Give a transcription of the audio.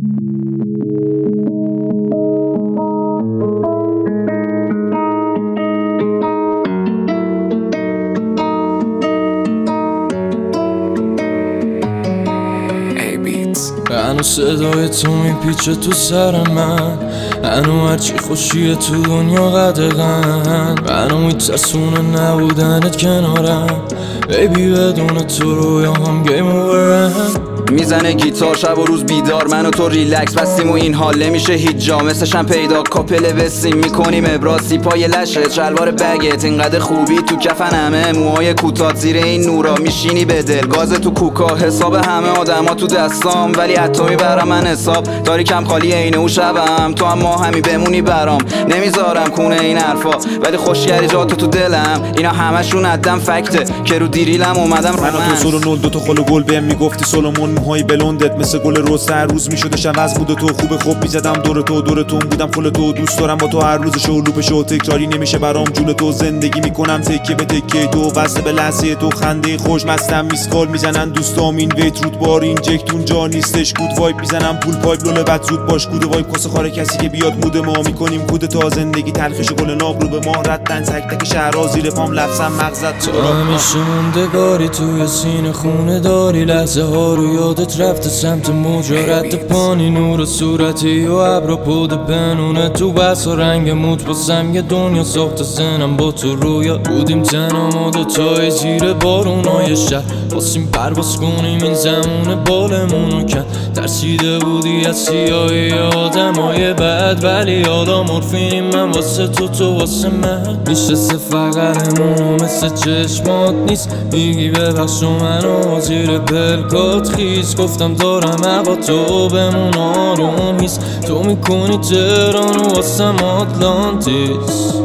هنو صدای تو میپیچه تو سر من، هنو هرچی خوشیه تو دنیا قدغن، هنو میترسونه نبودنت کنارم. بیبی بدون تو رویاهم گیم اوورن. میزنه گیتار شب و روز بیدار، من و تو ریلکس بستیم و این حال نمیشه هیچ جا. مثلشم پیدا کاپل بسیم میکنیم ابراسی پای لشت شلوار بگت، اینقدر خوبی تو کفنمه موهای کوتاه زیر این نورا میشینی به دل. گاز تو کوکا حساب همه آدما تو دستام، ولی حتی میبرم من حساب داری کم خالی عینه و شبم. تو هم ما همی بمونی برام، نمیذارم کونه این حرفا ولی خوشگری جاتو تو دلم. اینا همشون عدم فکته که رو دیریلم اومدم من و تو سولو نول دو تا خل و گل بهم میگفتی سولومون، موهای بلوندت مثل گل روز هر روز میشدش عوض بود و تو خوب میزدم دور تو بودم فل تو. دوست دارم با تو هر روز شلوپش و تکراری نمیشه برام جون تو. زندگی میکنم تکه به تکه تو، وصل به لحظه تو خنده خوش مستم. میسکال میزنن دوستام این ویت رود بار این جکتون جا نیستش. گود وایب میزنم پول پایپ لوله بد زود باش. گود وایب کاسه خاره کسی که بیاد مود ما میکنیم کود تا. زندگی تلخش گل ناب رو به ما ردن تک تک شهرها زیر پام لفظم مغزت تو همیشه موندگاری توی سینه خونه داری. لحظه ها رو یادت رفته سمت مجرد پانی، نور صورتی و ابر پود بنونه تو بس و رنگ موت با سنگ دنیا ساخت زنم با تو رویا. بودیم تنها ما دوتای زیر بارونای شهر، خواستیم پرواز کنیم این زمون بالمونو کن. ترسیده بودی از سیاهی آدمای بد، ولی یادا مورفینیم من واسه تو واسه من. میشسته فقرمونو مثل چشمات نیست، میگی ببخش و منو زیر پلکات خیز. گفتم دارم اقا تو بمون آروم هیست، تو میکنی تهران و واسم آتلانتیس.